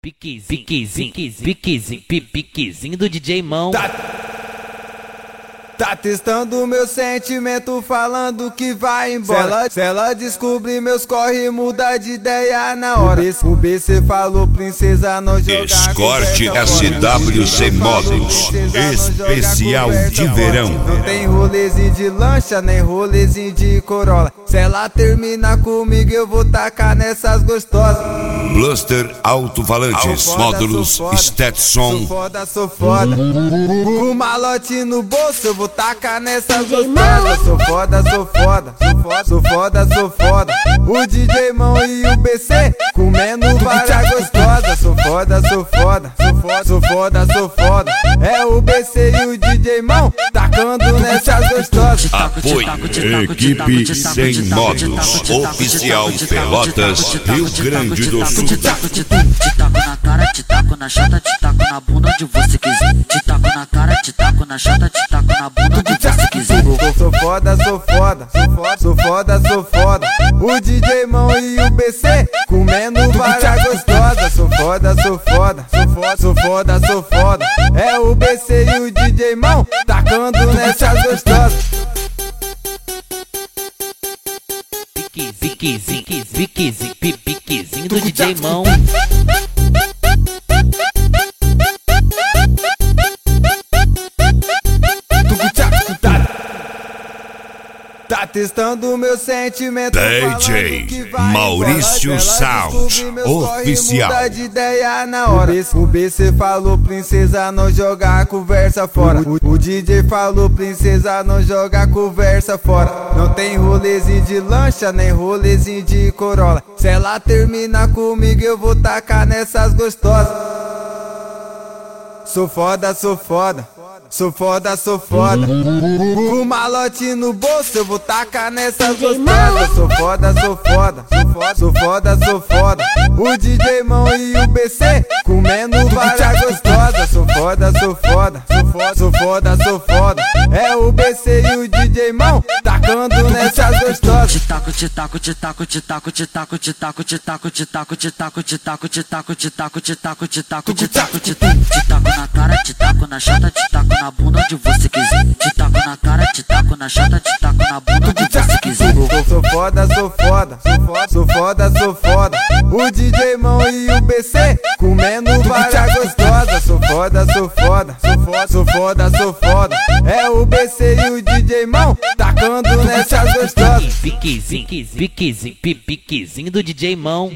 Piquezinho do DJ Mão. Tá testando meu sentimento, falando que vai embora. Se ela descobrir meus corre, muda de ideia na hora. O BC falou, princesa, não jogar. Escort SWC Models, especial de verão. Não tem rolezinho de lancha, nem rolezinho de Corolla. Se ela terminar comigo, eu vou tacar nessas gostosas. Bluster Alto-Falantes, módulos Stetson. Sou foda. Com malote no bolso, eu vou tacar nessas gostosas. Sou foda. O DJ Mão e o BC comendo várias gostosas. Sou foda. É o BC e o DJ Mão tacando nessas gostosas. Apoio Equipe Sem Modos, oficial Pelotas, Rio Grande do Sul. Te taco na cara, te taco na chata, te taco na bunda onde você quiser. Te taco na cara, te taco na chata, te taco na bunda onde você quiser. Sou foda. O DJ Mão e o BC comendo várias gostosas. Sou foda. É o BC e o DJ Mão tacando nessas gostosas. Piquezinho do DJ Mão. Tá testando meu sentimento, DJ Maurício Sound, oficial. Muda de ideia na hora. O BC falou, princesa, não joga a conversa fora. O DJ falou, princesa, não joga a conversa fora. Não tem rolezinho de lancha, nem rolezinho de Corolla. Se ela terminar comigo, eu vou tacar nessas gostosas. Sou foda. Com malote no bolso, eu vou tacar nessas gostosas. Sou foda. O DJ Mão e o BC comendo várias gostosas. Sou foda. É o BC e o DJ Mão tacando nessas gostosas. Te taco na cara, te taco na chata, te taco na bunda onde você quiser. Te taco na cara, te taco na chata, te taco na bunda onde você quiser. Sou foda. O DJ Mão e o BC comendo várias gostosas. Sou foda. É o BC e o DJ Mão tacando nessas gostosas. Piquezinho do DJ Mão.